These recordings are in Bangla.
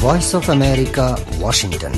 Voice of America, Washington.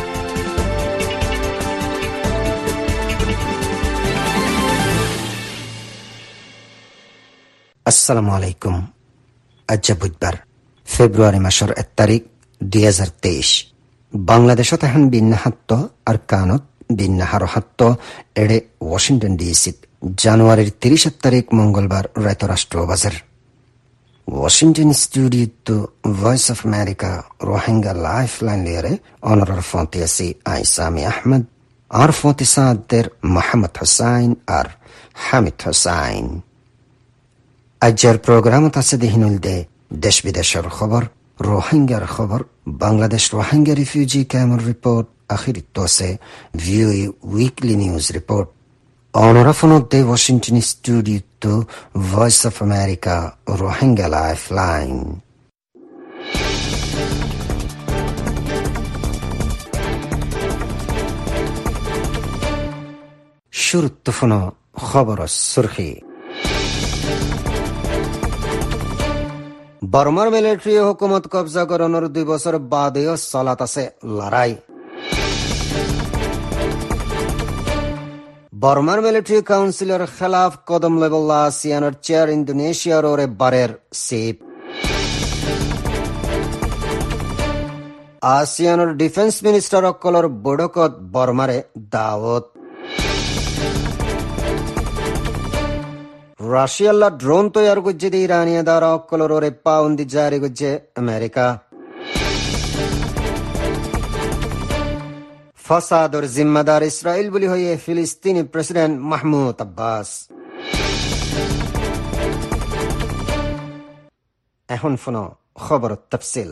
আসসালামু আলাইকুম। আজ বুধবার ফেব্রুয়ারি মাসের 1 তারিখ 2023। বাংলাদেশত এখন বিন্যাহাত্ত আর কানত বিন্যাহার হাত্ত এড়ে ওয়াশিংটন ডিসি জানুয়ারির 30 তারিখ মঙ্গলবার রাত রাষ্ট্র বাজার Washington studio Voice of America Rohingya life line লিয়ারে অনরার ফন্তি আছি আইসামি আহমদ আর ফন্তি সাদের মোহাম্মদ হোসাইন আর হামিদ হোসাইন। আজের প্রোগ্রামত আছে দেহিনুল দে দেশ বিদেশের খবর, রোহিঙ্গার খবর, বাংলাদেশ রোহিঙ্গা রিফিউজি ক্যাম্পের রিপোর্ট, আখিরিত আছে ভিওএ উইকলি নিউজ রিপোর্ট। অনরাফনত দে Washington studio Voice of America Rohingya life line. শুরুত ফোন খবর সুরখি। বর্মার মিলিটারি হুকুমত কবজা করানোর 2 বছর বাদেও চলাত আছে লড়াই। বর্মার মিলিটারি কাউন্সিলের খেলাফ কদম লইবল্লা আসিয়ানের চেয়ার ইন্দোনেশিয়ার ওরে বারের সিপ। আসিয়ানের ডিফেন্স মিনিস্টার অকলর বৈঠকত বর্মারে দাওয়াত। রাশিয়াল্লা ড্রোন তৈয়ার করছে ইরানিয়া দ্বারা অকলর ওরে পাউন্দি জারি করছে আমেরিকা। ফসাদর জিম্মাদার ইসরায়েল বলি হয়ে ফিলিস্তিনি প্রেসিডেন্ট মাহমুদ আব্বাস। এখন ফোনো খবর তফসিল।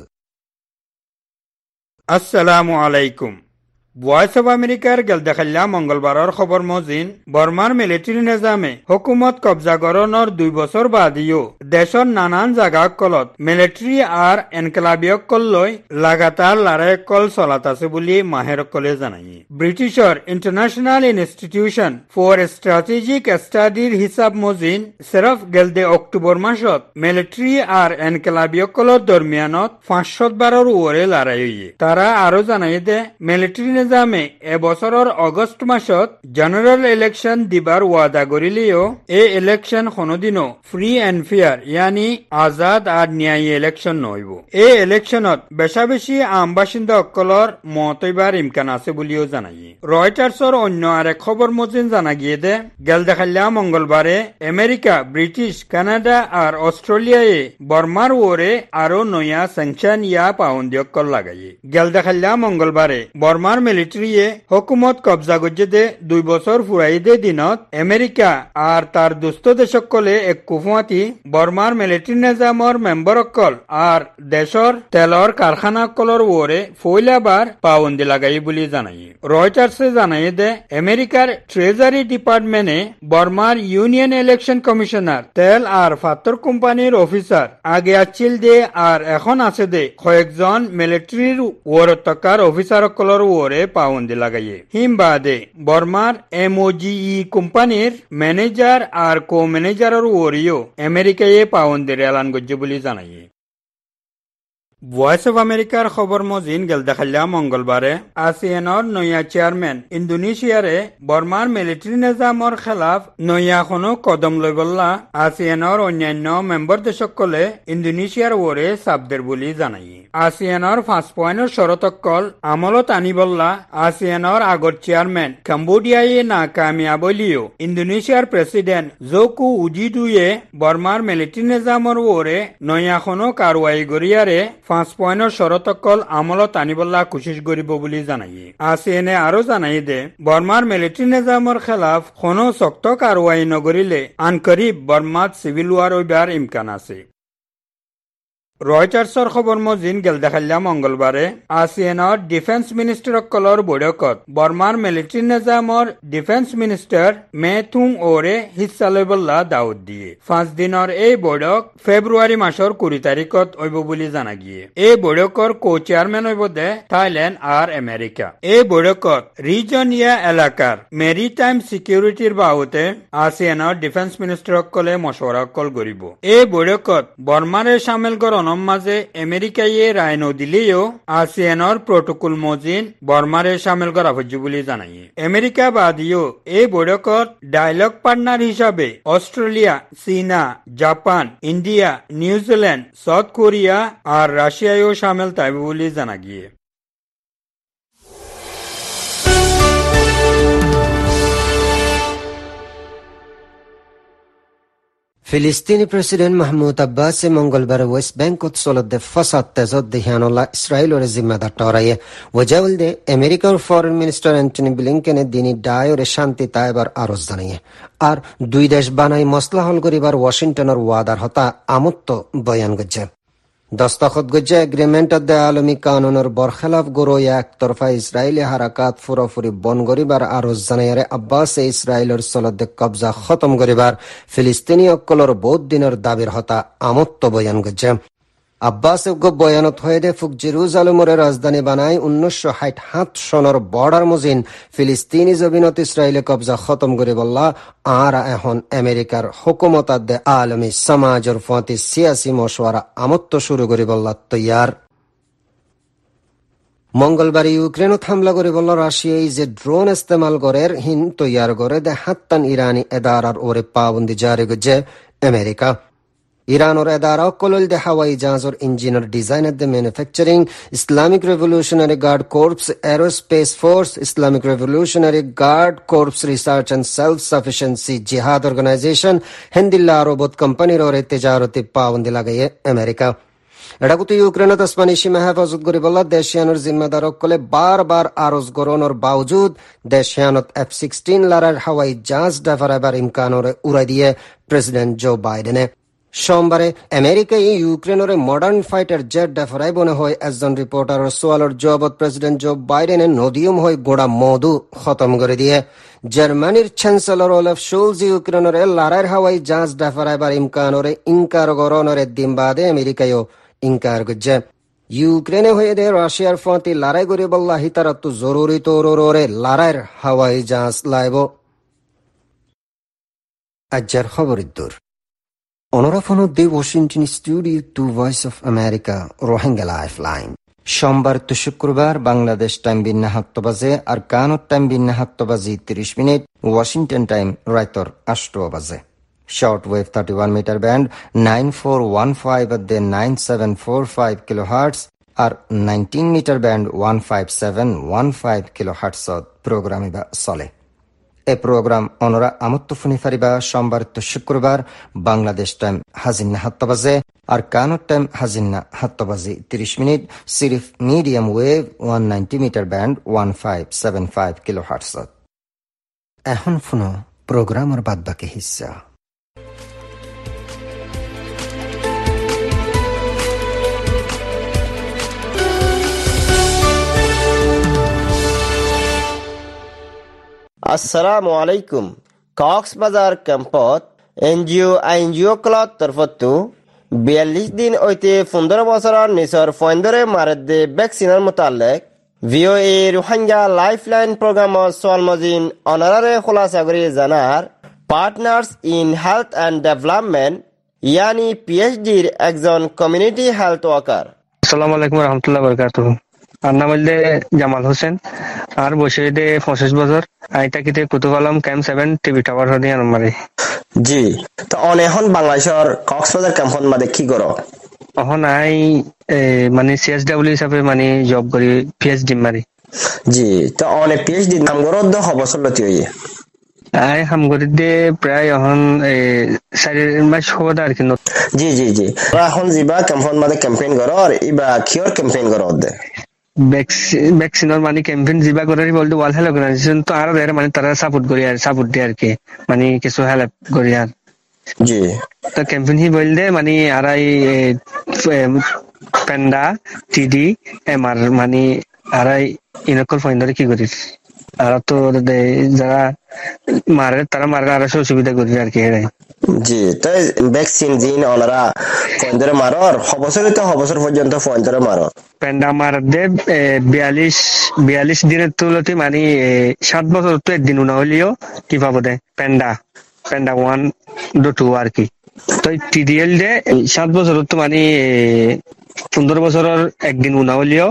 আসসালামু আলাইকুম। ভয়েস অফ আমেরিকার গেলদেখাল্লা মঙ্গলবারের খবর মজিন বর্মার মিলিটারি নিজামে হুকুমত কবজা গরণর 2 বছর বাদিও দেশৰ নানান জাগা কলত মিলিটারি আর এনক্লাবিয়কল লৈ লাগাতার লড়াই কল চলাত আছে বুলি মাহেরকলে জানাই। ব্রিটিশৰ ইন্টারন্যাশনাল ইনস্টিটিউশন ফর স্ট্র্যাটেজিক স্টাডির হিসাব মজিন সিরফ গেলদে অক্টোবর মাসত মিলিটারি আর এনক্লাবিয়কলৰ দরমিয়ানত 500 বাৰৰ ওরে লড়াই হইয়ে। তারা আরো জানাই দে মিলিটারি নিজামে এবছৰৰ অগস্ট মাসত জেনারেল ইলেকশন দিবার ওয়াদা করিলেও এই ইলেকশন কোনোদিনও ফ্রি এন্ড ফেয়ার ইয়ানি আজাদ আর ন্যায়ী ইলেকশন নহব। এই ইলেকশনত বেশা বেশি আম বাসিন্দা অকলর মত হইবার ইমকান আছে বুলিও জানাই। রয়টার্সর অন্য আরেক খবর মজিন জানা গিয়ে দে গেল দেখাল্লা মঙ্গলবারে আমেরিকা, ব্রিটিশ, কানাডা আর অস্ট্রেলিয়ায় বর্মার ওরে আরো নয়া স্যাংশন ইয়া পাউন্দি অকল লাগাই। গেল দেখাল্লা মঙ্গলবারে বর্মার মিলিটারিয়ে হুকুমত কবজা করছে দে 2 বছর ফুরাই দে দিনত আমেরিকা আর তার দুস্থ দেশকলে এক কুফুয়াতি বর্মার মিলিটারি নিজামর মেম্বার অকল আর দেশর তেলর কারখানা অকলর ওরে ফইলাবার পাবন্দি লাগাই বলি জানাই। রয়টার্সে জানাই দে আমেরিকার ট্রেজারি ডিপার্টমেন্টে বর্মার ইউনিয়ন ইলেকশন কমিশনার তেল আর ফাত্তর কোম্পানির অফিসার আগে আছিল দে আর এখন আছে দে কয়েকজন মিলিটারির ওরতকার অফিসার অকলর ওরে পাবন্দি লাগাইয়ে। হিম বাদে বর্মার এমওজিই কোম্পানির ম্যানেজার আর কো ম্যানেজারের ওরিও আমেরিকায় পাবন্দির এলান করছে বলে জানাইয়ে। ভয়েস অফ আমেরিকার খবর মজিন গেল দেখাল্লা মঙ্গলবারে আসিয়ানর নয়া চেয়ারম্যান ইন্দোনেশিয়ারে বর্মার মিলিটারি নিজামর খেলাফ নয়া কোনো কদম লই বললা আসিয়ানর অন্যান্য মেম্বার দেশকলে ইন্দোনেশিয়ার ওরে সাবদের বলি জানাই। আসিয়ানর 5 পয়েন্টের শরতকল আমলত আনি বললা আসিয়ানর আগর চেয়ারম্যান কম্বোডিয়ায় না কামিয়াব হলিও ইন্দোনেশিয়ার প্রেসিডেন্ট জোকো উইদোদোয়ে বর্মার মিলিটারি নিজামর ওরে নয়া কোনো কারওয়াই গরিয়ারে 5 পয়েন্টের শরতকল আমলত আনিবল্লা কোশিশ করিব বুলি জানাই। আসিয়ানে আরো জানাই দে বর্মার মিলিটারি নিজামর খেলাফ কোনো শক্ত কারওয়াই নগরিলে আনকরিব বর্মাত সিভিল ওয়ার হইবার ইমকান আছে। রয়টার্সর খবর মজিন গেল দেখাল্লা মঙ্গলবারে আসিয়ানর ডিফেন্স মিনিস্টার অকলর বৈঠকত বর্মার মিলিটারি নিজামর ডিফেন্স মিনিস্টার মেথুং ওরে হিস্সা লইবল্লা দাওয়াত দিয়ে। 5 দিনের এই বৈঠক ফেব্রুয়ারি মাসের 20 তারিখত হইব বুলি জানা গিয়ে। এই বৈঠকর কো চেয়ারম্যান হইব দে থাইল্যান্ড আর আমেরিকা। এই বৈঠকত রিজন ইয়া এলাকার মেরিটাইম সিকিউরিটির বাবতে আসিয়ানর ডিফেন্স মিনিস্টার অকলে মশওয়ারা অকল করিব। এই বৈঠকত বর্মারে সামিল করন অনম মাঝে আমেরিকায় রায় নদিলেও আসিয়ানর প্রটোকল মজিন বর্মারে সামিল করা হচ্ছে বলে জানাই আমেরিকা বাদিও এই বৈঠকত ডায়লগ পার্টনার হিসাবে Australia, China, Japan, India, New Zealand, South Korea আর রাশিয়ায়ও সামিল থাকবে বলে জানা গিয়ে। ফিলিস্তিনি প্রেসিডেন্ট মাহমুদ আব্বাসে মঙ্গলবার ওয়েস্ট ব্যাংকত চলতে ফসাদ তেজত দেহিয়ানুল্লাহ ইসরায়েলরে জিম্মাদার টরাইয়ে ওজাউল দে আমেরিকার ফরেন মিনিস্টার অ্যান্টনি ব্লিংকেনে দিনী ডায়রে শান্তি তাইবার আরজ জানাইয়ে আর দুই দেশ বানাই মসলা হল করিবার ওয়াশিংটনের ওয়াদার হতা আমত্ত বয়ান গজ্জে দস্তখত গজ্জে এগ্রিমেন্ট দে আলমী কানুনের বরখেলাফ গরোয়া একতরফা ইসরায়েলি হারাকাত ফুরফুরি বন গরিবার আরজ জানাইয়ারে আব্বাসে ইসরায়েলের চলতে কবজা খতম করিবার ফিলিস্তিনি অকলর বহুত দিনের দাবির হতা আমত্ত বয়ান গজ্জে আব্বাস বয়ানত হয়ে দে ফুক জেরুজালেমরে রাজধানী বানাই 1967 সনের বর্ডার মুজিন ফিলিস্তিনি জমিনত ইসরায়েলে কবজা খতম করে বললা আর এখন আমেরিকার হুকুমতাত দে আলমী সমাজের ফতি সিয়াসি মশওয়ারা আমত্ত শুরু করে বললা তৈয়ার মঙ্গলবার ইউক্রেনত হামলা করে বলল রাশিয়াই যে ড্রোন ইস্তেমাল করে হিন তৈয়ার করে দে হাত্তান ইরানি এদারার ওরে পাবন্দি জারি গজে আমেরিকা ইরানোর এদারা কলল দে হাওয়াই জাহাজর ইঞ্জিনিয়ার ডিজাইনার দে manufacturing Islamic Revolutionary Guard Corps Aerospace Force Islamic Revolutionary Guard Corps research and self sufficiency জিহাদ অর্গানাইজেশন হেন্দিল্লা আরবত কোম্পানির ওরে তেজারতি পাবন্দি লাগাইয়ে আমেরিকা এটাকুতো ইউক্রেনত আসমানি সীমা হেফাজত করি বললা দেশিয়ানোর জিম্মাদারক কলে বারবার আরজ গরণর বাউজুদ দেশিয়ানত F-16 লারার হাওয়াই জাহাজ ডাফারাবার ইমকানরে উড়াই দিয়ে প্রেসিডেন্ট জো বাইডেনে সোমবারে আমেরিকায় ইউক্রেনের মডার্ন ফাইটার জেট ডাফারাই বনে হয় একজন রিপোর্টারের সোয়ালের জবাবত প্রেসিডেন্ট জো বাইডেনে নদিয়ম হয় গোড়া মধু খতম করে দিয়ে জার্মানির চ্যান্সেলর ওলাফ শোলজ ইউক্রেনের লারার হাওয়াই জাহাজ ডাফারাইবার ইমকানরে ইনকার গরণরে দিন বাদে আমেরিকায়ও ইনকার গজ্জে ইউক্রেনে হয়ে দে রাশিয়ার ফতি লড়াই করে বললা হিতারা তো জরুরি তোরে লড়াইয়ের হাওয়াই জাহাজ লাইব আজ্জার খবরের দূর অনরাফন দি Washington studio to Voice of America Rohingya life line সোমবার তো শুক্রবার বাংলাদেশ টাইম বিন্না 7 বাজে আর কানত টাইম বিন্না 7 বাজে 30 মিনিট ওয়াশিংটন টাইম রাইতর 8 বাজে short wave 31 metre band 9415 at the 9745 kilohertz আর 19 মিটার ব্যান্ড 15715 kilohertz প্রোগ্রাম ইবা চলে এই প্রোগ্রাম অনরা আমত্ত ফুনি ফারিবা সোমবার তো শুক্রবার বাংলাদেশ টাইম হাজিন্না 7 বাজে আর কানত টাইম হাজিন্না 7 বাজে 30 মিনিট সিরিফ medium wave 190 metre band 1575 kilohertz এখন ফুনো প্রোগ্রামের বাদ বাকি হিস্সা আসসালামু আলাইকুম কক্সবাজার ক্যাম্পত এনজিও ক্লাব তরফতো 42 দিন হইতে 15 বছরের নিচর ফয়েন্দরে মারদে ভ্যাকসিনের মোতালেক ভিওএ রোহিঙ্গা লাইফলাইন প্রোগ্রামত সোয়ালমজিন অনারারে খোলাসা করে জানার partners in health and development ইয়ানি পিএইচডির একজন কমিউনিটি হেলথ ওয়ার্কার। আসসালামু আলাইকুম রহমতুল্লাহ বারাকাতুহু। আর নাম হইলে জামাল হোসেন আর বয়স হইতে 25 বছর। আইতাকিতে Kutub Alam camp 7 TV tower হদি আনমারি। জি, তো এখন বাংলাদেশের কক্সবাজার ক্যাম্পত মাঝে কি করো? এখন আই মানে সিএসডব্লিউ হিসাবে মানে জব করি পিএইচডি মারি। জি, তো অনেক পিএইচডি নাম গরদ হবছর লতি হই। আই হামগরিতে প্রায় এখন 4 মাস হবদা আর কি। জি জি জি, এখন জিবা ক্যাম্পত মাঝে ক্যাম্পেইন করো আর ইবা কিওর ক্যাম্পেইন করো দে ভ্যাকসিনের মানে ক্যাম্পেইন জিবা করে বলতে ওয়ার্ল্ড হেলথ অর্গানাইজেশন তো আরো মানে তারা সাপোর্ট দিয়ে আর কি মানে কিছু হেল্প করি আর জি। তো ক্যাম্পেইন হি বলতে মানে আরাই পেন্ডা টিডি এমআর মানে আরাই ইনকল ফাইন্ডারে কি করিস আর তো যারা মারে তারা মারে আরো সুবিধা করি আর কি। জি, তো ভ্যাকসিন জিন ওনারা ফয়েন্দরে মারো আর হবছর পর্যন্ত ফয়েন্দরে মারো। পেন্ডা মার দে 42 দিনের তুলতে মানে 7 বছর তো একদিন না হলেও কি পাবো দে পেন্ডা 1 2 আর কি। তো টিডিএল দে 7 বছর তো মানে 15 বছরের একদিন উনা হলিও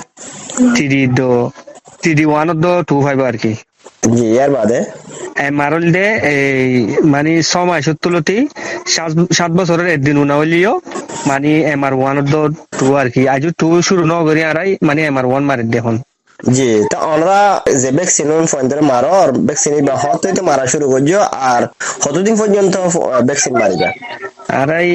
টিডি 1.25 আর কি। জি এর বাদে মারল দে মানে 6 মাসের তুলতি 7 বছরের একদিন উনা হলিও মানে MR 1.2 আর কি। আজ 2 শুরু ন করি আরাই মানে MR 1 মারে দেখুন। জি তা আমরা যে ভ্যাকসিন ফোনদের মারো আর ভ্যাকসিন বা হতে মারা শুরু করছো আর কতদিন পর্যন্ত ভ্যাকসিন মারিবা? আরাই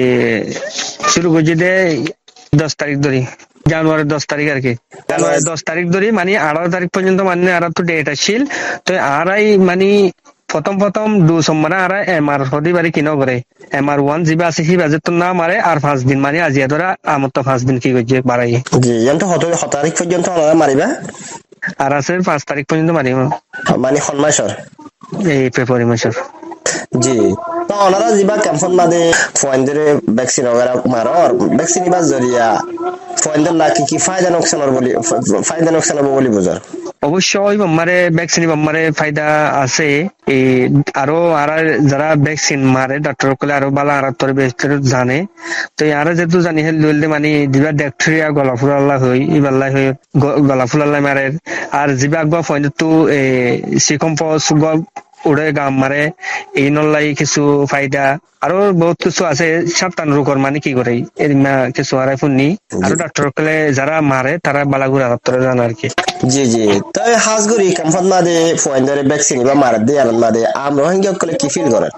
শুরু করছি দে 10 তারিখ ধরি, জানুয়ারি 10 তারিখ আর কি। জানুয়ারি 10 তারিখ ধরি মানে 18 তারিখ পর্যন্ত মানে আর তো ডেট আসছিল। তো আরাই মানে প্রথম ডোজ মানে আর MR হদি বাড়ি কিনো করে MR 1 জিবা আছে সি বাজে তো না মারে আর 5 দিন মানে আজিয়া ধরা আমার তো 5 দিন কি করছে বাড়াই। জি এমন কত তারিখ পর্যন্ত আমরা মারিবা? আর আছে 5 তারিখ পর্যন্ত মারিব মানে সন্মাসর এই ফেব্রুয়ারি মাসের। জি তো ওনারা যিবা ক্যাম্পন মাদে ফয়েন্দের ভ্যাকসিন वगैरह মারো আর ভ্যাকসিন বা জরিয়া ফয়েন্দের লাকি কি ফায়দা নোকসান হবে বলি বুঝার? অবশ্যই মারে ভ্যাকসিন মারে ফায়দা আছে। আরো আর যারা ভ্যাকসিন মারে ডাক্তার কলে আরো ভালো আর তোর বেস্ট জানে। তো আর যেহেতু জানি হেলদি মানে দিবা ব্যাকটেরিয়া গলাফুলাল্লা হই ইবাল্লা হই গলাফুলাল্লা মারে আর যিবা আগবা ফয়েন্দ তো সিকম্পস উড়ে গাম মারে এই নল্লাই কিছু ফায়দা আরো বহুত কিছু আছে। 7 রোগর মানে কি করে এরিমা কিছু আরাই ফুননি আর ডাক্তার কলে যারা মারে তারা বালাগুড়া ডাক্তার জানে আর কি। জি জি তো হাজগুড়ি ক্যাম্পন মাদে ফয়েন্দের ভ্যাকসিন বা মার দে আর মাদে আম রোহিঙ্গা কলে কি ফিল করে?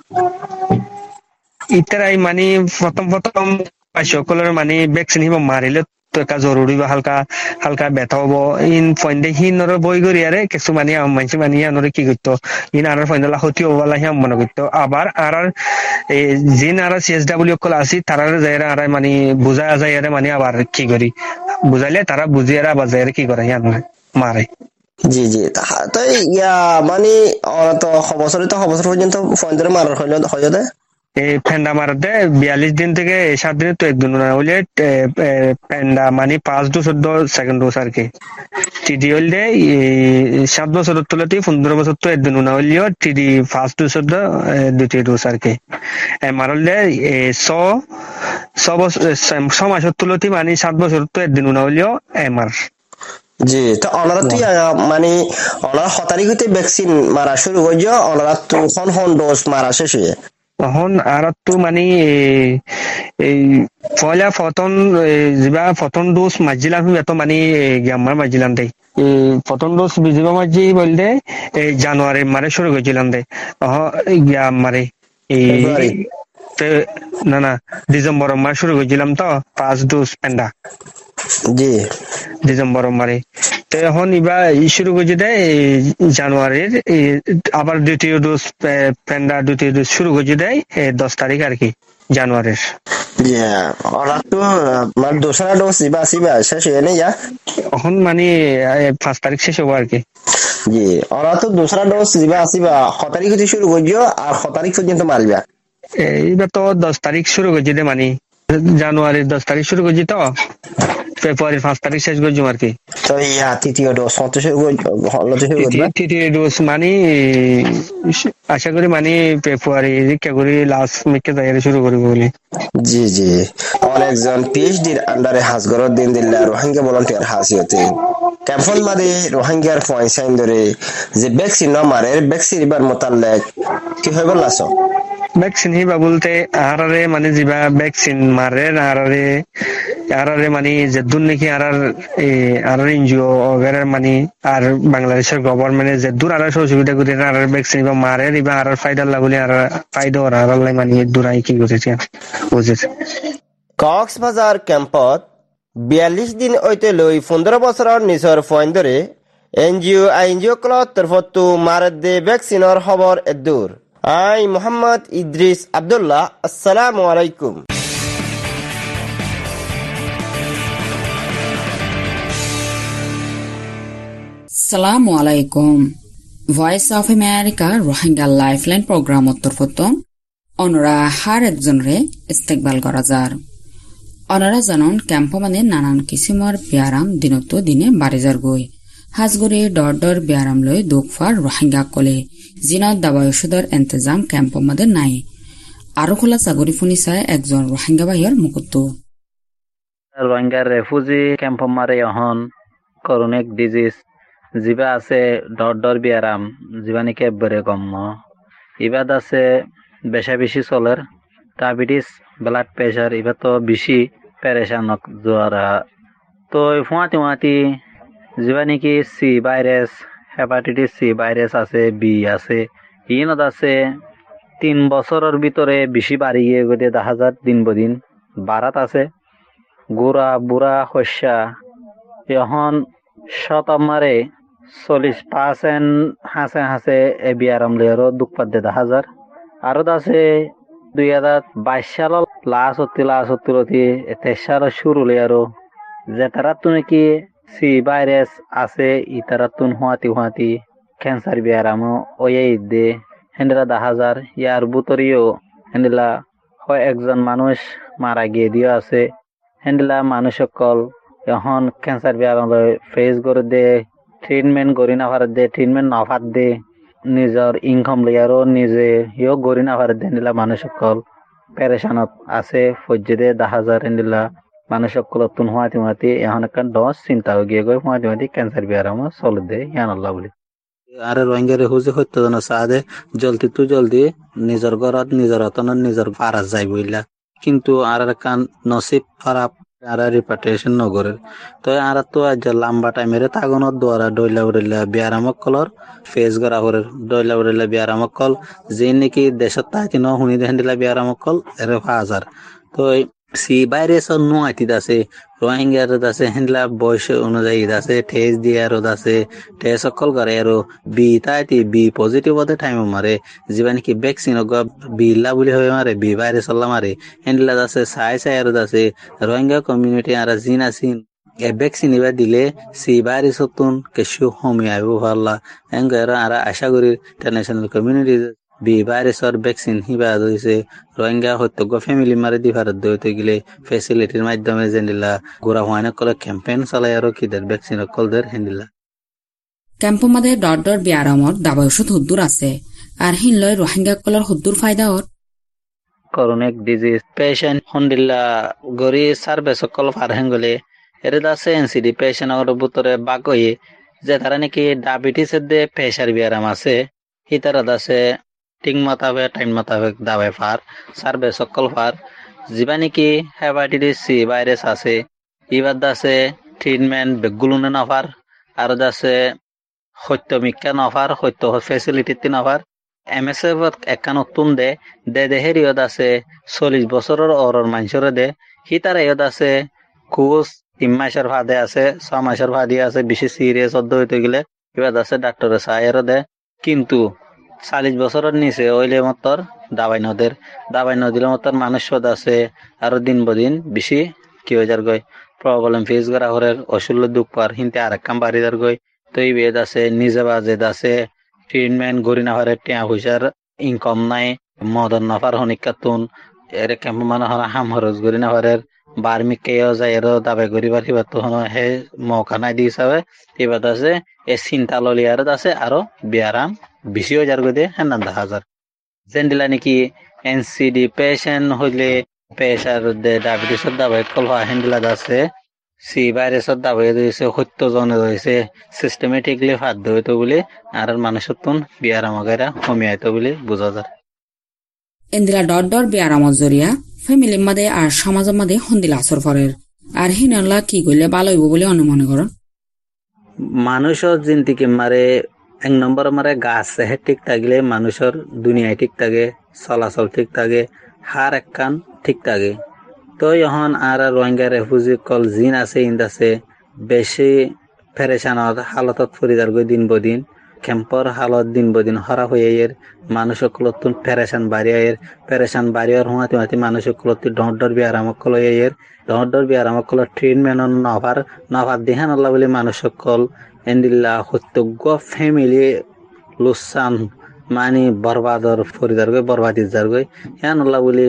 ইতারাই মানে প্রথম সকলের মানে ভ্যাকসিন হিম মারিলে তো একটা জরুরি বা হালকা ব্যথা হবো ইন ফয়েন্ডে হিনর বই করি আরে কিছু মানে মানসি মানে আনরে কি করতো ইন আর ফয়েন্ডলা হতি হবালা হিম মনে করতো আবার আর জিন আর CSW কল আসি তারা যাইরা আর মানে বুঝা যায় আরে মানে আবার কি করি বুঝাইলে তারা বুঝিয়ে আবার যাইরা কি করে হিম মারে। জি জি তো ইয়া মানে তো বছর পর্যন্ত ফয়েন্দের মারার হইল দে এই ফেন্ডা মারাতে 42 দিন থেকে 7 দিন তো একদিন না হলে ফেন্ডা মানে 5 ডোজ 2nd ডোজ আর কি। টিডি হইলে 7 বছর তুলতে 15 বছর তো একদিন না হইলেও টিডি ফার্স্ট ডোজ 2টি ডোজ আর কি। এমআর হইলে 6 মাস তুলতে মানে 7 বছর তো একদিন না হইলেও এমআর। জি তো ওনারা তো মানে ওনারা 7 তারিখ হইতে ভ্যাকসিন মারা শুরু হইছে ওনারা তো কোন ডোজ মারা শেষ হয়ে তখন আর তো মানে এই পয়লা প্রথম ডোজ মাজিলাম এত মানে গ্যামার মাজিলাম দেয় প্রথম ডোজ বিজিবা মাজি বলতে জানুয়ারি মারে শুরু করেছিলাম দেয় গ্যাম মারে না ডিসেম্বর মাস শুরু করেছিলাম তো 5 ডোজ পেন্ডা জি ডিসেম্বর মারে। তো এখন এবার শুরু করছে দেয় জানুয়ারির আবার দ্বিতীয় ডোজ পেন্ডা দ্বিতীয় ডোজ শুরু করছে দেয় 10 তারিখ আর কি জানুয়ারির। ওরা তো মানে দোসরা ডোজ সিবা শেষ হয়ে নেই এখন মানে 5 তারিখ শেষ হবো আর কি। জি ওরা তো দোসরা ডোজ সিবা 7 তারিখ হতে শুরু করছো আর 7 তারিখ পর্যন্ত মারবা। এইবার তো 10 তারিখ শুরু করছে দে মানে জানুয়ারির 10 তারিখ শুরু করছি তো ফেব্রুয়ারির 5 তারিখ শেষ করছি আর কি। তো ইয়া তৃতীয় ডোজ তৃতীয় ডোজ মানে আশা করি মানে ফেব্রুয়ারি করে লাস্ট উইকে যাই শুরু করবো বলে। জি জি অনেকজন পিএইচডির আন্ডারে হাজগরের দিন দিল্লা রোহিঙ্গা ভলান্টিয়ার হাসিয়তে ক্যাম্পন মাদে রোহিঙ্গার পয়সা ধরে যে ভ্যাকসিন না মারে ভ্যাকসিন এবার মোতাল্লেক কি হয়ে বল আসো ভ্যাকসিন হিবা বলতে আরারে মানে যিবা ভ্যাকসিন মারে আরারে মানে যেদুন নাকি আর এনজিও ওগের মানে আর বাংলাদেশের গভর্নমেন্টের যেদুর আর সুবিধা করে আর ভ্যাকসিন বা মারে বা আর ফায়দা লাগুলে আর ফায়দা আর আল্লাহ মানে দূরাই কি করেছে বুঝেছে। কক্সবাজার ক্যাম্পত 42 দিন হইতে লই 15 বছরের নিচর ফয়েন্দরে এনজিও ক্লত তরফত মারদ দে ভ্যাকসিনের খবর এদুর আই মোহাম্মদ ইদ্রিস আব্দুল্লাহ আসসালামু আলাইকুম। সালামু আলাইকুম। Voice of America Rohingya lifeline programme তরফত অনরা হার একজনরে ইস্তেকবাল করা যার অনরা জানন ক্যাম্প মানে নানান কিসিমর ব্যায়াম দিনত দিনে বাড়ি যার গই হাজগরে ডর ব্যায়াম লই দুঃফার রোহিঙ্গা কলে জিনত দাবা ওষুধের ইন্তজাম ক্যাম্প মধ্যে নাই আরো খোলা চাগরি ফুনিছায় একজন রোহিঙ্গা ভাইয়ের মুকুত্ত রোহিঙ্গা রেফিউজি ক্যাম্প মারে এখন করোনিক ডিজিজ জিবা আছে ডর বিয়ারাম জিবানিকে বেড়ে কম ইবাদ আছে বেশি চলের ডায়াবেটিস ব্লাড প্রেশার এবার তো বেশি পেরেশানক জোয়ারা তো ফুয়াতি যিবা নেকি C virus hepatitis C virus আছে বি আছে ইনত আছে 3 বছরের ভিতরে বেশি বাড়ি গিয়ে গিয়ে 10,000 দিন বদিন বাড়াত আছে গোড়া বুড়া শস্যা এখন শতমারে 40% হাসে এ বিয়ারাম লেয়ারও দুঃখ পাদ্যে 10,000 আরো আছে 2022 সাল লাস্ট হতি 23 সাল শুরু লেয়ারও যে তারা তো নাকি সি ভাইরাস আছে ইতারা তুন হুয়াতি ক্যান্সার বিয়ারামও ওই দে হেন্ডেলা 10,000 ইয়ার বুতরিও হেন্ডেলা হয় একজন মানুষ মারা গিয়ে দিয়ে আছে হেন্ডেলা মানুষ সকল এখন ক্যান্সার বিয়ারাম ফেস করে দে ট্রিটমেন্ট করি না পারে দে ট্রিটমেন্ট না পার দে নিজের ইনকাম লেয়ারও নিজে ইও করি না পারে দে হেন্ডেলা মানুষ সকল পেরেশানত আছে ফজ্জে দে 10,000 হেন্ডেলা মানুষ সকল তুন হুয়াতি এখন একটা ডস চিন্তা হয়ে গিয়ে গই হুয়াতি ক্যান্সার বিয়ারামও চলে দে ইয়ান আল্লাহ বলি আর রোহিঙ্গা হুজি সত্য জন সাদে জলদি নিজের ঘরত নিজের অতনত নিজের পারাস যাই বইলা কিন্তু আর কান নসিব খারাপ আর রিপার্টেশন নগরের তো আর তো আজ লম্বা টাইমের তাগনত দ্বারা ডইলা বিয়ারামক কলর ফেস করা হরে ডইলা বিয়ারামক কল যে নাকি দেশত তাইতি ন হুনি দেন দিলা বিয়ারামক কল এর 5,000 তো সি ভাইরাস নো আইতি আছে রোহিঙ্গার আছে হেন্ডলা বয়স অনুযায়ী আছে টেস্ট দিয়ার আছে টেস্ট সকল করে আর বি তাইতি বি পজিটিভ হতে টাইম মারে যিবা নাকি ভ্যাকসিন বিলা বুলি হয় মারে বি ভাইরাস মারে হেন্ডলা আছে সাই আর আছে রোহিঙ্গা কমিউনিটি আর জিন আসিন এ ভ্যাকসিন এবার দিলে সি ভাইরাস তুন কিছু কমে আইব পারলা এঙ্গার আর আশা করি ইন্টারন্যাশনাল কমিউনিটি বি ভাইরাসর ভ্যাকসিন হিবা হয়েছে রোহিঙ্গা হত্যা ফ্যামিলি মারে দি ভারত দইতে গেলে ফেসিলিটির মাধ্যমে জেন্ডিলা গোড়া হওয়ানে কলে ক্যাম্পেইন চালাই আর কিদের ভ্যাকসিন কলদের হেন্ডিলা ক্যাম্প মাদে ডর বিয়ারামর দাবা ওষুধ হুদ্দুর আছে আর হিন লয় রোহিঙ্গা কলার হুদ্দুর ফায়দা ওর করোনিক ডিজিজ পেশেন্ট হন্ডিল্লা গরি সার্ভিস সকল ফারহেন গলে এর আছে এনসিডি পেশেন্ট আর ভিতরে বাক হয়ে যে তারা নাকি ডায়াবেটিসের দে প্রেসার বিয়ারাম আছে হিতারা আছে টিং মাতাবে টাইম মাতাবে দাবাই ফার সার্ভে সকল ফার যিবা নাকি হেপাটাইটিস সি ভাইরাস আছে ইবাদ আছে ট্রিটমেন্ট বেগুলুনে নফার আর আছে সত্য মিক্কা নফার সত্য ফেসিলিটি নফার MSF একখান নতুন দে হেরিয়ত আছে 40 বছরের অরর মানুষের দে হিতারা ইয়ত আছে কোর্স 3 মাসের ভাদে আছে 6 মাসের ভাদে আছে বেশি সিরিয়াস হইতে গেলে ইবাদ আছে ডাক্তারের সাহায্য দে কিন্তু 40 বছরের নিচে ওইলে মতর দাবাই নদীর মতর মানুষ আছে আরো দিন বদিন বেশি কি হয়ে যার গই প্রবলেম ফেস করা হরের অসুল্য দুঃখ পার হিনতে আর এক কাম বাড়ি যার গই তো এই বেদ আছে নিজে বাজেদ আছে ট্রিটমেন্ট গড়ি না হরে টিয়া পয়সার ইনকাম নাই মদন নফার হনিকাতুন এর কেমন মানে হাম খরচ গড়ি না হরে বার্মিক কেও যায় এর দাবাই করিবার হিবার তো হে মৌকা নাই দি হিসাবে এবার আছে এ চিন্তা ললি আর আছে আরো বিয়ারাম বেশি হয়ে যার গদে হ্যাঁ 10,000 জেন্ডিলা নাকি এনসিডি পেশেন্ট হইলে প্রেসার ডায়াবেটিসের দাবাই কল হ্যান্ডিলা আছে সি ভাইরাসের দাবাই রয়েছে সত্য জনে রয়েছে সিস্টেমেটিকলি ফাদ্য হইতো বলে আর মানুষের তুন বিয়ারাম গাইরা কমে আইতো বলে বোঝা যায় এন্দিলা ডর বিয়ারামত জরিয়া ফ্যামিলির মাদে আর সমাজের মাদে হন্দিলা আসর ফরের আর হিনাল্লা কি করলে ভালো হইব বলে অনুমনে করেন মানুষের জিন্তিকে মারে 1 নম্বর মারে গাছ ঠিক থাকলে মানুষের দুনিয়ায় ঠিক থাকে চলাচল ঠিক থাকে হার একখান ঠিক থাকে তো এখন আর রোহিঙ্গা রেফিউজি কল জিন আছে ইন্দাছে বেশি পেরেশানত হালতত ফরিদার গই দিন বদিন ক্যাম্পর হালত দিন বদিন হরা হয়ে এর মানুষ সকলতুন পেরেশান বাড়িয়ার হুঁয়াতি মানুষ সকলতি ডর বিয়ারামক কল এর ডর বিয়ারামক কল ট্রিটমেন্ট নভার দিহান আল্লাহ বলে মানুষ সকল এন্দিল্লা হত্যজ্ঞ ফ্যামিলি লুসান মানি বরবাদর ফরিদার গই বরবাদির যার গই হ্যান আল্লাহ বলে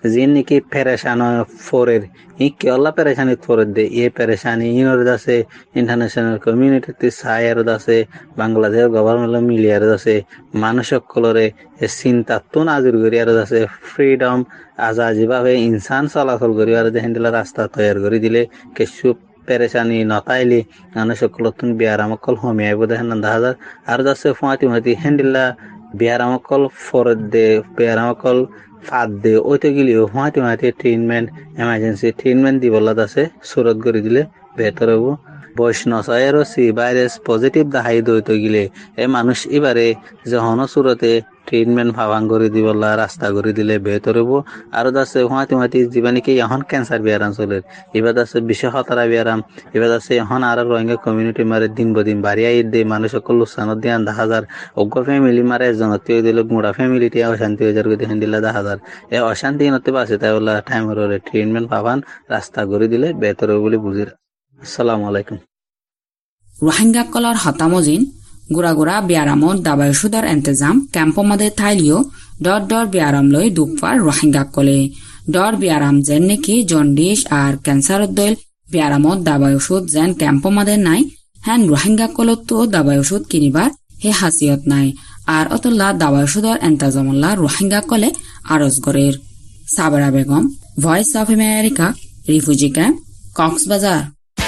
जिनकी परेशान फोरेर ही केला परेशानी फोर दे ये परेशानी इनर दासे इंटरनेशनल कम्युनिटी ते सायर दासे बांग्लादेश गवर्नमेंट मिलियर दासे मानसिक कलरे चिंता तुन आजुर गरियार दासे फ्रीडम आजादी भावे इंसान चलाचल गरियार दे हेंदिला रास्ता तैयार करि दिले केसु परेशानी नताइली मानसिक कलतुन बियारामकल होमिया बदे हनंदा हजार आर दासे फातिमाती हेंदिला बियारामकल फोर दे बियारामकल फाद दे ओते गिलियो फातिमाती ट्रीटमेंट इमरजेंसी ट्रीटमेंट दिबला दासे सुरत करि दिले बेहतर हबो বৈষ্ণসায়েরও সি ভাইরাস পজিটিভ দেখাই দইতো গিলে এই মানুষ এবারে যখন সুরতে ট্রিটমেন্ট ভাবাং করে দিবলা রাস্তা করে দিলে বেহতর হবো আর দাসে হাতি জীবানিকে এখন ক্যান্সার বিয়ারাম চলে এবার দাসে বিশ খতরা বিয়ারাম এবার দাসে এখন আর রোহিঙ্গা কমিউনিটি মারে দিন বদিন বাড়িয়াই দে মানুষ সকল লুসানত দিয়ে 10,000 অজ্ঞ ফ্যামিলি মারে জনতি দিল গুড়া ফ্যামিলিটি অশান্তি হয়ে যাবে দেখেন দিলা 10,000 এই অশান্তি নতে পাশে তাই বলা টাইম রে ট্রিটমেন্ট ভাবান রাস্তা করে দিলে বেহতর হবে বলে বুঝির আসসালামু আলাইকুম রোহিঙ্গা কলর হতামজিন গুড়া বিয়ারামত দাবাই সুদার ইন্তজাম ক্যাম্পমাদে থাইলিও ডর বিয়ারাম লই দুপার রোহিঙ্গা কলে ডর বিয়ারাম যেন নাকি জন্ডিস আর ক্যান্সার দইল বিয়ারামত দাবাই ওষুধ যেন ক্যাম্পমাদে নাই হ্যান রোহিঙ্গা কলত তো দাবাই ওষুধ কিনিবার হে হাসিয়ত নাই আর অতল্লা দাবাই ওষুধর ইন্তজামল্লা রোহিঙ্গা কলে আরজ গরের Sabra Begum Voice of America refugee camp Cox's Bazar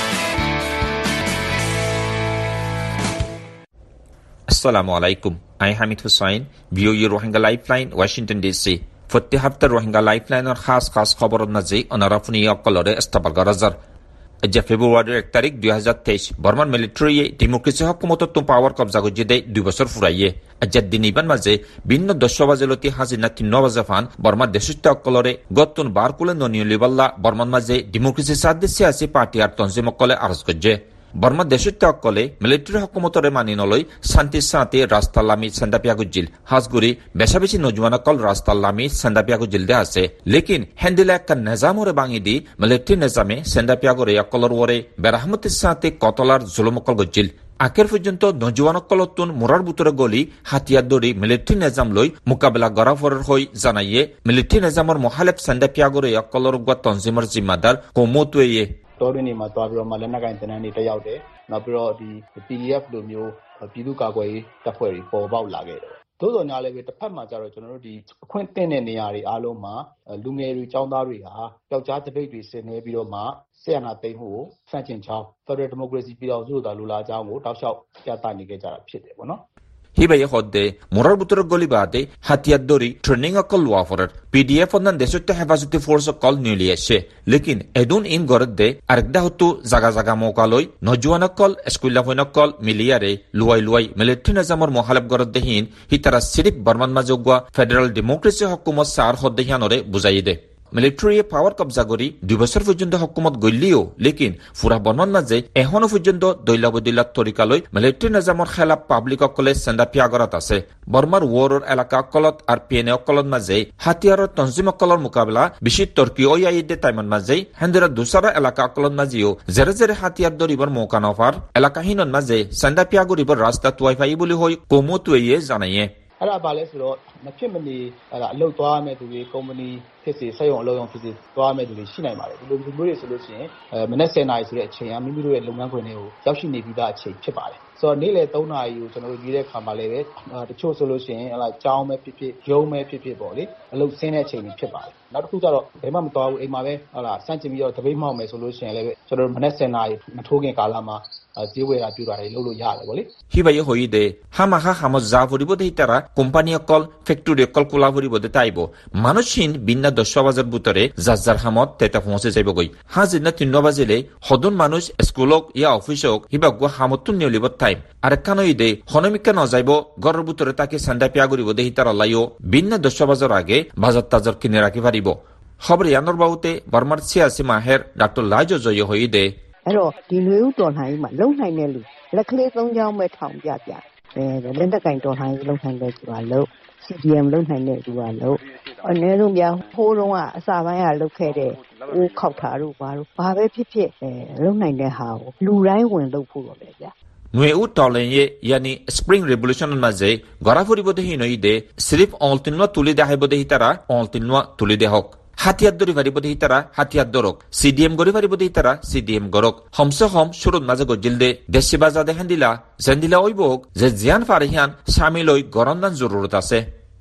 Assalamu alaikum. I am Hamid Hussain, VOA Rohingya Lifeline, Washington DC. Fotti hafta Rohingya Lifeline or khas khabar nazi onarafuni okolore istabal garazar. Ajja February 1 tarik 2023 Burman military democracy hukumatot to power qabza gojide 2 বছর ফুরাইয়ে ajja diniban maze binno doshobajeloti hazina tinnovazafan Burma deshutta okolore gottun barkule noniyoliballa Burman maze democracy sadde siyasi party ar tanzim okole arz gojje Varma দেশত্য অকলে মিলিটারি হকুমতরে মানি নলৈ শান্তি সাঁতে রাস্তাল্লামি সেন্দাপিয়াগুজিল হাজগুড়ি বেশা বেশি নজওয়ান অকল রাস্তাল্লামি সেন্দাপিয়াগুজিল দে আছে লেকিন হ্যান্ডিলা একটা নেজামরে বাঙি দি মিলিটারি নেজামে সেন্দাপিয়াগরে অকলর ওরে বেরাহমতি সাঁতে কতলার জুলুম অকল গজিল আখের পর্যন্ত নজওয়ান অকলতুন মোরার বুতরে গলি হাতিয়ার দড়ি মিলিটারি নেজাম লই মোকাবেলা গড়াফরের হই জানাইয়ে মিলিটারি নেজামর মহালেফ সেন্দাপিয়াগরে অকলর গুয়া তনজিমর জিম্মাদার কৌমতুয়ে တော်တွင်နေမှာသွားပြီးတော့မှလက်နက်ကိုင်တန်းတွေတက်ရောက်တယ်နောက်ပြီးတော့ဒီ PDF လိုမျိုးပြည်သူ့ကာကွယ်ရေးတပ်ဖွဲ့တွေပေါ်ပေါက်လာခဲ့တယ်သို့တော်ညာလည်းပဲတစ်ဖက်မှာကျတော့ကျွန်တော်တို့ဒီအခွင့်တင်တဲ့နေရာတွေအားလုံးမှာလူငယ်တွေចောင်းသားတွေဟာပျောက်ကြားတပိတ်တွေဆင်နေပြီးတော့မှဆရာနာသိမ်းမှုကိုဖန်ချင်ချောင်း Federal Democracy ပြည်တော်စုတို့လူလာချောင်းကိုတောက်လျှောက်ပြသနေခဲ့ကြတာဖြစ်တယ်ပေါ့နော် Hibaye hodde morar butor goli bade hatiyar dori training akol waforer PDF ondan desotte hefazati force kol niliyeshe lekin edun in gorode argda hotu zaga mokaloi nojwan kol eskulla hoina kol miliyare luai military nizamor mohalab gorode hin hitara sirif Burman majogwa federal democracy hukumat sar hodde hianore buzaide military power কবজা করি 2 বছর পর্যন্ত হুকুমত গইলিও লেকিন ফুরা বর্মন মাঝে এখনো পর্যন্ত দৈলাবদিল্লার তরিকালৈ মিলিটারি নিজামৰ খেলাফ পাব্লিক অকলে সেন্দাপিয়া গরাত আছে বর্মার ওয়ারর এলাকা অকলত আর পিএনএ অকলত মাঝে হাতিয়াৰৰ তনজিম অকলৰ মোকাবিলা বেশি তর্কি ওয়াইদে টাইমন মাঝে হেন্দরা দুসরা এলাকা অকলত মাঝেও জেরে হাতিয়ার দরিবৰ মৌকানফার এলাকাহীনৰ মাঝে সেন্দাপিয়া গরিবৰ রাস্তা তুয়াইফাই বুলি হৈ কমতুয়ে জানায়ে အဲ့ဒါဘာလဲဆိုတော့မဖြစ်မနေအဲ့ဒါအလုပ်သွားမဲ့သူတွေကုမ္ပဏီဖြစ်စီစက်ရုံအလုပ်ရုံဖြစ်စီသွားမဲ့သူတွေရှိနိုင်ပါတယ်ဒီလိုမျိုးတွေဆိုလို့ရှိရင်မနေ့10နာရီဆိုတဲ့အချိန်ကမိမိတို့ရဲ့လုပ်ငန်းခွင်တွေကိုရောက်ရှိနေပြီးသားအချိန်ဖြစ်ပါတယ်ဆိုတော့နေ့လယ်3နာရီကိုကျွန်တော်တို့ရေးတဲ့ခါမှာလည်းပဲတချို့ဆိုလို့ရှိရင်ဟလာကြောင်းပဲဖြစ်ဖြစ်ရုံးပဲဖြစ်ဖြစ်ပေါ့လေအလုပ်ဆင်းတဲ့အချိန်ကြီးဖြစ်ပါတယ်နောက်တစ်ခုကျတော့ဘယ်မှမသွားဘူးအိမ်မှာပဲဟလာစန့်ကျင်ပြီးတော့တပိတ်မှောက်မယ်ဆိုလို့ရှိရင်လည်းကျွန်တော်တို့မနေ့10နာရီမထိုးခင်ကာလမှာဈေးဝယ်တာပြူတာတွေလုပ်လို့ရတယ်ပေါ့လေ Hibaye hoide hamaha hamos zavuri bode hitara company kol factory kol kulavuri bode taibo manushin binna doshabajar butore zazzar hamot teta phose jaibo goi hazina tinno bazile hodun manush skolok ya officeok hibagwa hamotun neulibot time ar kanoide honomika no jaibo goror butore take sanda piaguri bode hitara layo binna doshabajar age bazar tajar kine rakhi paribo khabar yanor baute Burmar siyasi maher Dr. Lajo Joyo hoide အဲ့တော့ဒီလူဦးတော်လှန်ရေးမှာလုံနိုင်တဲ့လူလက်ကလေး3ချောင်းပဲထောင်ပြလက်တက်ကင်တော်လှန်ရေးလုံနိုင်တဲ့သူကလို့ CDM လုံနိုင်တဲ့သူကလို့အနည်းဆုံးပြဟိုးတုန်းကအစပိုင်းကလုတ်ခဲ့တဲ့အိုးခောက်တာတို့ဘာပဲဖြစ်ဖြစ်လုံနိုင်တဲ့ဟာကိုလူတိုင်းဝင်လုပ်ဖို့တော့ပဲဗျာ Nueu Tolenye yani Spring Revolution maze Gorafuri bode hinoide Sirif Altinwa tulide hai bode hitara Altinwa tulide hok হাতিয়ার দরি পারিব দেহি তারা হাতিয়ার দরক সিডিএম গরি পারিব দেহি তারা সিডিএম গরক হমসে হম শুরুত মাঝে গজিল দে দেশি বাজা দেখেন দিলা যেন দিলা ওইবক যে জিয়ান ফারিহান সামিল ওই গরন্দান জরুরত আছে।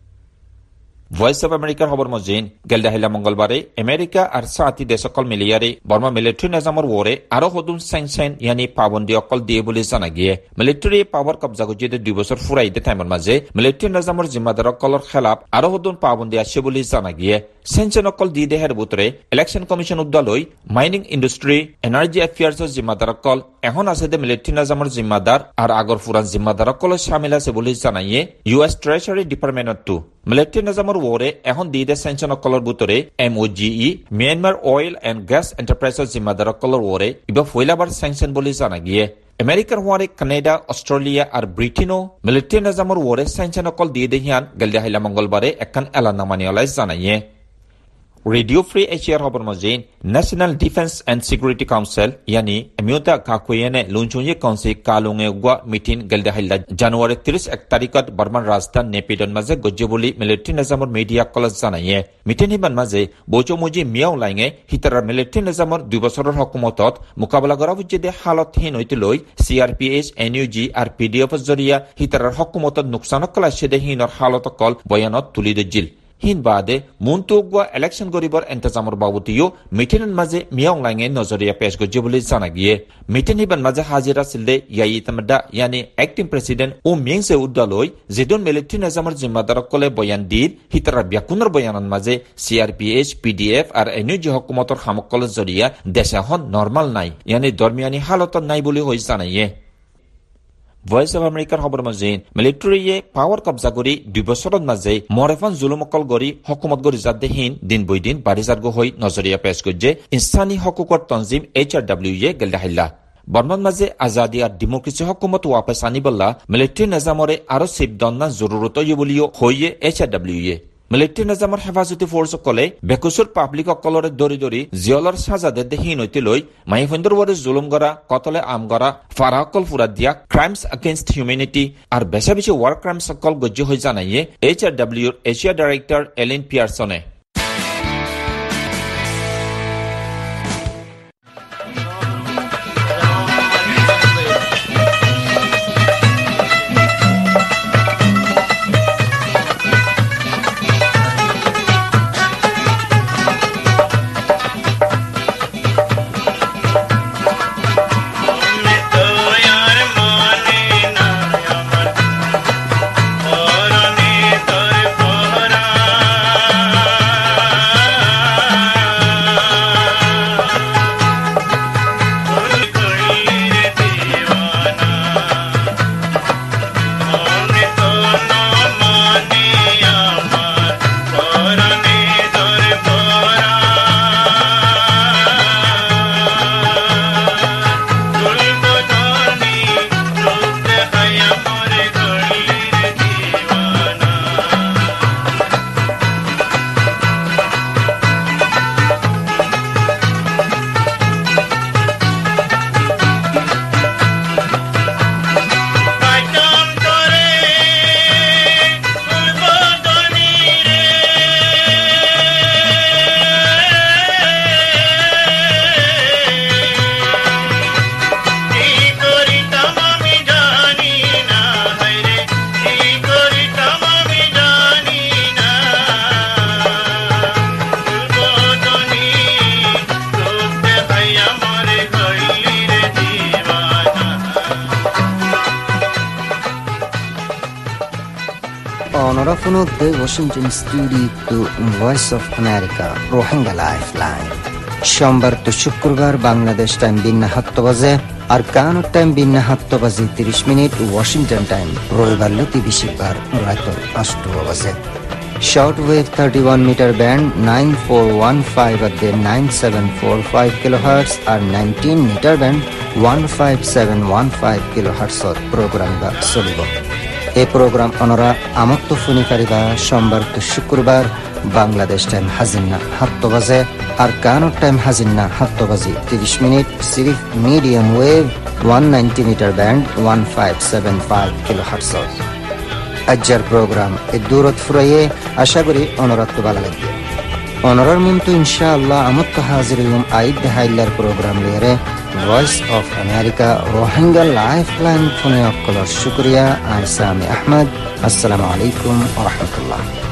ভয়েস অফ আমেরিকার খবর মজিন গেলদাহিলা মঙ্গলবারে আমেরিকা আর সাতি দেশ অকল মিলিয়ারে বর্মা মিলিটারি নিজামর ওরে আরো হদুন স্যাংশন ইয়ানি পাবন্দি অকল দিয়ে বলে জানা গিয়ে মিলিটারি পাওয়ার কবজা গজিয়ে 2 বছর ফুরাইতে টাইমের মাঝে মিলিটারি নিজামর জিম্মাদার অকলর খেলাফ আরো হদুন পাবন্দি আসছে বলে জানা গিয়ে সেনশন অকল দিয়ে দেহের বুতরে ইলেকশন কমিশন উদ্দালই মাইনিং ইন্ডাস্ট্রি এনার্জি অ্যাফেয়ার্সর জিম্মাদার অকল এখন আছে দে মিলিটারি নিজামর জিম্মাদার আর আগর ফুরান জিম্মাদার অকল শামিল আছে বলে জানাইয়ে ইউএস ট্রেজারি ডিপার্টমেন্ট মিলিটারি নিজামর ওরে এখন দিয়ে দে সেনশন অকলর বুতরে MOGE Myanmar oil and gas এন্টারপ্রাইজের জিম্মাদার অকলর ওরে ইবা ফয়লাবার সেনশন বলে জানা গিয়ে আমেরিকার ওয়ারে কানাডা অস্ট্রেলিয়া আর ব্রিটেনও মিলিটারি নিজামর ওরে সেনশন অকল দিয়ে দেহিয়ান গেলদাহিলা মঙ্গলবারে একখান এলানামানিয়ালাই জানাইয়ে। রেডিও ফ্রি এশিয়ার খবর মজিন national defence and security council ইয়ানি আমিওতা কাকুয়েনে লুনচুয়ে কাউন্সিল কালুঙে গুয়া মিটিং গেলদাহিলা জানুয়ারি 31 তারিখত বর্মান রাজধানী নেপিডন মাঝে গজ্জে বলি মিলিটারি নিজামর মিডিয়া কলেজ জানাইয়ে মিটিং হিবান মাঝে বৌচমুজি মিয়াও লাইঙে হিতার মিলিটারি নিজামর 2 বছরের হকুমতত মোকাবিলা করা বুঝে হালতহীন হইতে লই CRPH NUG আর PDF জরিয়া হিতার হকুমতত নুকসান কলাইছে দেহিনর হালত কল বয়ানত তুলি দিজিল হিন বাদে মুনতুগুয়া ইলেকশন গরিবর ইন্তজামর বাবুতিও মিটিনের মাঝে মিয়াং লাইঙে নজরিয়া পেশ গজ্জে বলে জানা গিয়ে মিটিন হিবান মাঝে হাজিরা সিলদে ইয়াই তামদা ইয়ানি অ্যাক্টিং প্রেসিডেন্ট ও মিংসে উদ্দালই যেদন মিলিটারি নিজামর জিম্মাদার কলে বয়ান দির হিতারা ব্যাকুনের বয়ানন মাঝে CRPH PDF আর NUG হকুমতর খামকল জরিয়া দেশে হন নরমাল নাই ইয়ানি দরমিয়ানি হালত নাই বলে হই জানাইয়ে। ভয়েস অফ আমেরিকার খবর মজিন মিলিটারিয়ে পাওয়ার কবজা করি 2 বছরের মাঝে মরেফান জুলুমকল গরি হকুমত গরি জাদেহীন দিন বই দিন বাড়িজার্গ হই নজরিয়া পেশ করছে ইনসানি হকুকর তনজিম HRW গেলদাহিল্লা বর্মান মাঝে আজাদি আর ডেমোক্রেসি হকুমত ওয়াপস আনিবল্লা মিলিটারি নিজামরে আরো সিবদন্না জরুরত বলিও হইয়ে HRW মিলিটারি নিজামর হেফাজতি ফোর্স কলে বেকুসুর পাবলিক অকলরে দরি দরি জিয়লর সাজাদে দেহীন হইতে লই মাইফন্দর ওয়ারে জুলুম গরা কতলে আম গরা ফারাকল ফুরা দিয়া ক্রাইমস এগেইনস্ট হিউম্যানিটি আর বেশা বেশি ওয়ার ক্রাইমস সকল গজ্জ হয়ে জানাইয়ে HRW এশিয়া ডাইরেক্টর এলিন পিয়ারসনে। Onorafuno de Washington Studio to Voice of America Rohingya Lifeline সোমবার তো শুক্রবার বাংলাদেশ টাইম বিন্না 7 বাজে আর কানাডা টাইম বিন্না 7 বাজে 30 মিনিট ওয়াশিংটন টাইম রবিবার লতি বিশিবার রাত 8 বাজে shortwave 31 meter band 9415 at the 9745 kilohertz আর 19 meter band 15715 kilohertz program ba চলিব। এই প্রোগ্রাম অনরা আমত্ত ফোনিকারিবা সোমবার তো শুক্রবার বাংলাদেশ টাইম হাজিন্না 7 বাজে আর কানাডা টাইম হাজিন্না 7 বাজে 30 মিনিট সিরিফ medium wave 190 metre band 1575 kilohertz. আজকের প্রোগ্রাম এই দূরত ফুরাইয়ে আশা করি অনরাত ভালো লাগবে। অনরার মন্তু ইনশাআল্লাহ আমত হাজির ইউম আইদ হাইলার প্রোগ্রাম লিয়ারে Voice of America Rohingya lifeline ফোনে অক্কলর শুক্রিয়া আর সামি আহমদ। আসসালামু আলাইকুম ওয়া রাহমাতুল্লাহ।